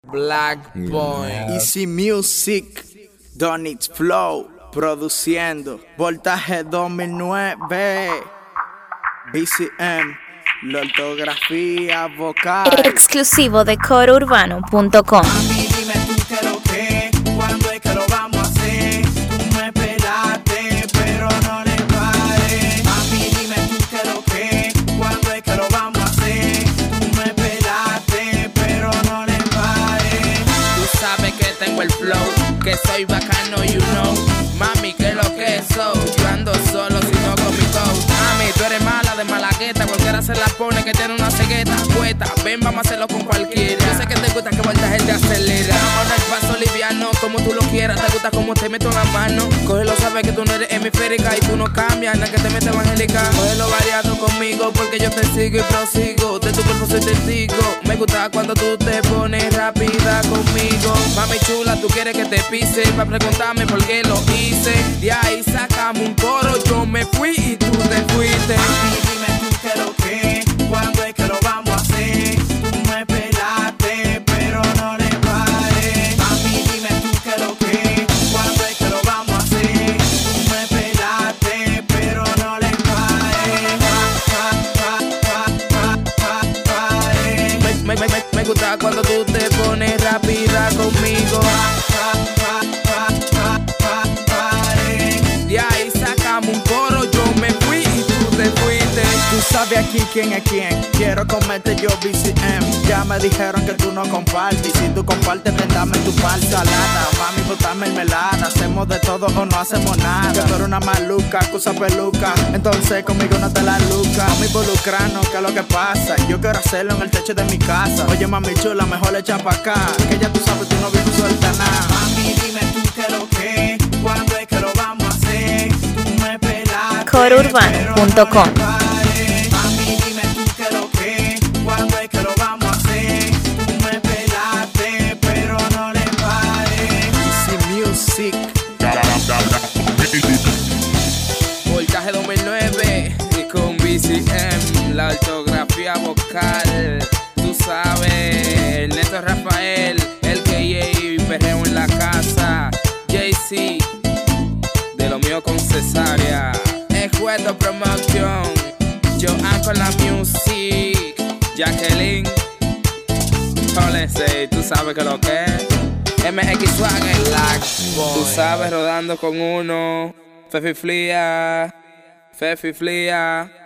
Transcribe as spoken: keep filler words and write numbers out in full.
Black Boy, Easy Music, Donit's Flow, produciendo Voltaje dos mil nueve, B C M, la ortografía vocal. Exclusivo de coro urbano punto com. Mami, dime tú qué lo que, cuándo es que lo vamos a hacer. Tú me pelaste, pero no le pares. Mami, dime tú qué lo que, cuándo es que lo vamos a hacer. Tú me pelaste, pero no le pares. Tú sabes que tengo el flow, que soy bacano, you know. Mami, que lo que soy, yo ando solo, sino con mi coach. Mami, tú eres mala de malagueta, cualquiera se la pone que tiene una cegueta puesta. Ven, vamos a hacerlo con cualquiera. Yo sé que te gusta que Voltaje te acelera. Ahora el paso liviano, como tú lo quieras. Te gusta como te meto en la mano. Cógelo, sabes que tú no eres hemisférica y tú no cambias, la que te mete evangélica. Cógelo variado conmigo porque yo te sigo y prosigo. De tu cuerpo soy testigo. Me gusta cuando tú te pones rápida conmigo. Mami chula, tú quieres que te pise para preguntarme por qué lo hice. De ahí sacamos un coro, yo me fui y tú te fuiste. Mami, dime tú qué lo que, cuándo es que lo vamos a hacer. Tú me pelaste, pero no le pares. Mami, dime tú qué lo que, cuándo es que lo vamos a hacer. Tú me pelaste, pero no le pares. Me, me, me, me gusta cuando tú te pones rápida conmigo. De ahí sacamos un coro, yo me fui y tú te fuiste. Tú sabes aquí quién es quién, quiero comerte yo B C M. Ya me dijeron que tú no compartes, y si tú compartes, vendame tu par salada. Mami, botame mermelada, hacemos de todo o no hacemos nada. Que tú eres una maluca, que usa peluca, entonces conmigo no te la luca. Vamos a involucrarnos, ¿qué es lo que pasa? Yo quiero hacerlo en el techo de mi casa. Oye, mami chula, mejor echa pa' acá, que ya tú sabes, tú no vienes suelta nada. Mami, dime tú qué lo que, cuándo es que lo vamos a hacer. Tú me pelaste, coro urbano punto com. Mami, dime tú qué lo que, cuándo es que lo vamos a hacer. Tú me pelaste, pero no le pares. Easy Music, Voltaje dos mil nueve y con B C M, la ortografía vocal. Tú sabes, Neto Rafael, el K A, perreo en la casa. Jay-Z, de lo mío con cesárea. Escueto Promotion, Joan con la music. Jacqueline, Tolense, tú sabes que lo que es. M X Swagger, Black Boy. Tú sabes, rodando con uno. Fefi Flia, Fefi Flia.